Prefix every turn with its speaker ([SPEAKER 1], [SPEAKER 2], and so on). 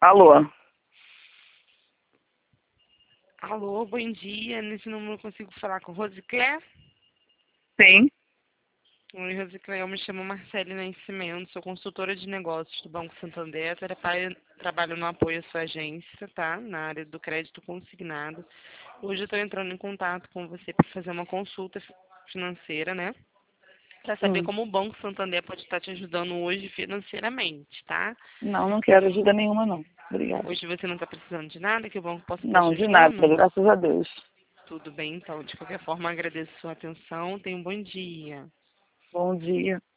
[SPEAKER 1] Alô?
[SPEAKER 2] Alô, bom dia. Nesse número eu consigo falar com Rosiclé?
[SPEAKER 1] Sim.
[SPEAKER 2] Oi, Rosiclé, eu me chamo Marcele Nascimento, sou consultora de negócios do Banco Santander, trabalho no apoio à sua agência, tá? Na área do crédito consignado. Hoje eu estou entrando em contato com você para fazer uma consulta financeira, né? Para saber
[SPEAKER 1] Hum.
[SPEAKER 2] como o Banco Santander pode estar te ajudando hoje financeiramente, tá?
[SPEAKER 1] Não, não quero ajuda nenhuma, não. Obrigada.
[SPEAKER 2] Hoje você não está precisando de nada que o banco possa estar te
[SPEAKER 1] Não, de nada,
[SPEAKER 2] ajudando?
[SPEAKER 1] graças a Deus.
[SPEAKER 2] Tudo bem, então. De qualquer forma, agradeço a sua atenção. Tenha um bom dia.
[SPEAKER 1] Bom dia.